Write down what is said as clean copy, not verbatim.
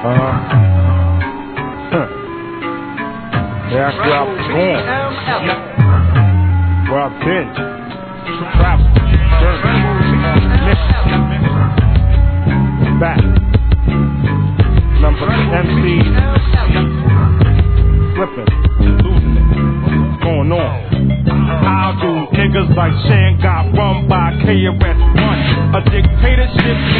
That's where I'm going. Where I've been. Travel. Journey. Back. Number MC. Flipping. Losing it. What's going on? How do niggas like Shan got run by KRS-One? A dictatorship